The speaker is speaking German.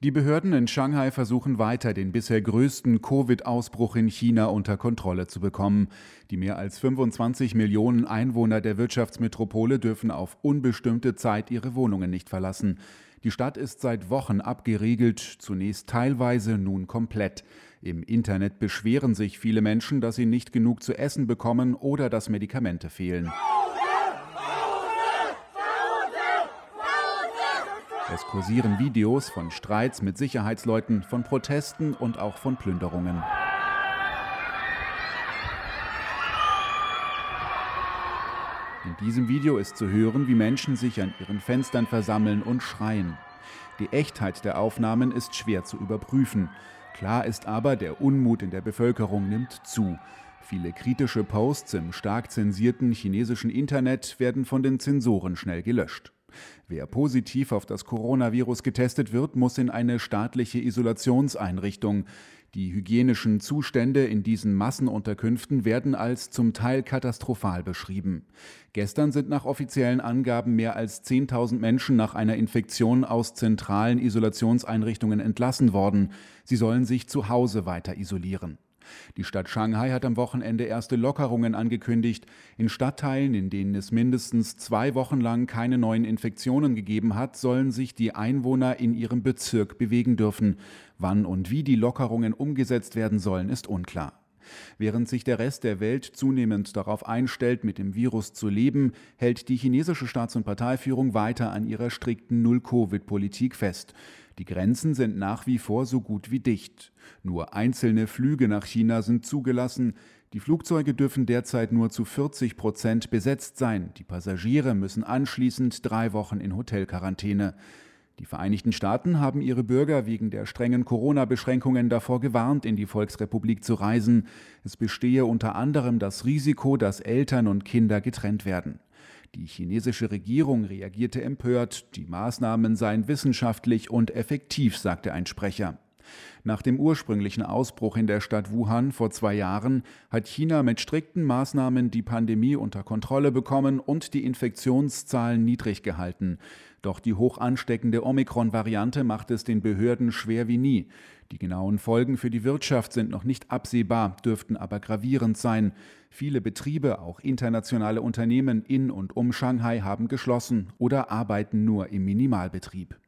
Die Behörden in Shanghai versuchen weiter, den bisher größten Covid-Ausbruch in China unter Kontrolle zu bekommen. Die mehr als 25 Millionen Einwohner der Wirtschaftsmetropole dürfen auf unbestimmte Zeit ihre Wohnungen nicht verlassen. Die Stadt ist seit Wochen abgeriegelt, zunächst teilweise, nun komplett. Im Internet beschweren sich viele Menschen, dass sie nicht genug zu essen bekommen oder dass Medikamente fehlen. Es kursieren Videos von Streits mit Sicherheitsleuten, von Protesten und auch von Plünderungen. In diesem Video ist zu hören, wie Menschen sich an ihren Fenstern versammeln und schreien. Die Echtheit der Aufnahmen ist schwer zu überprüfen. Klar ist aber, der Unmut in der Bevölkerung nimmt zu. Viele kritische Posts im stark zensierten chinesischen Internet werden von den Zensoren schnell gelöscht. Wer positiv auf das Coronavirus getestet wird, muss in eine staatliche Isolationseinrichtung. Die hygienischen Zustände in diesen Massenunterkünften werden als zum Teil katastrophal beschrieben. Gestern sind nach offiziellen Angaben mehr als 10.000 Menschen nach einer Infektion aus zentralen Isolationseinrichtungen entlassen worden. Sie sollen sich zu Hause weiter isolieren. Die Stadt Shanghai hat am Wochenende erste Lockerungen angekündigt. In Stadtteilen, in denen es mindestens 2 Wochen lang keine neuen Infektionen gegeben hat, sollen sich die Einwohner in ihrem Bezirk bewegen dürfen. Wann und wie die Lockerungen umgesetzt werden sollen, ist unklar. Während sich der Rest der Welt zunehmend darauf einstellt, mit dem Virus zu leben, hält die chinesische Staats- und Parteiführung weiter an ihrer strikten Null-Covid-Politik fest. Die Grenzen sind nach wie vor so gut wie dicht. Nur einzelne Flüge nach China sind zugelassen. Die Flugzeuge dürfen derzeit nur zu 40% besetzt sein. Die Passagiere müssen anschließend 3 Wochen in Hotelquarantäne. Die Vereinigten Staaten haben ihre Bürger wegen der strengen Corona-Beschränkungen davor gewarnt, in die Volksrepublik zu reisen. Es bestehe unter anderem das Risiko, dass Eltern und Kinder getrennt werden. Die chinesische Regierung reagierte empört. Die Maßnahmen seien wissenschaftlich und effektiv, sagte ein Sprecher. Nach dem ursprünglichen Ausbruch in der Stadt Wuhan vor 2 Jahren hat China mit strikten Maßnahmen die Pandemie unter Kontrolle bekommen und die Infektionszahlen niedrig gehalten. Doch die hoch ansteckende Omikron-Variante macht es den Behörden schwer wie nie. Die genauen Folgen für die Wirtschaft sind noch nicht absehbar, dürften aber gravierend sein. Viele Betriebe, auch internationale Unternehmen in und um Shanghai, haben geschlossen oder arbeiten nur im Minimalbetrieb.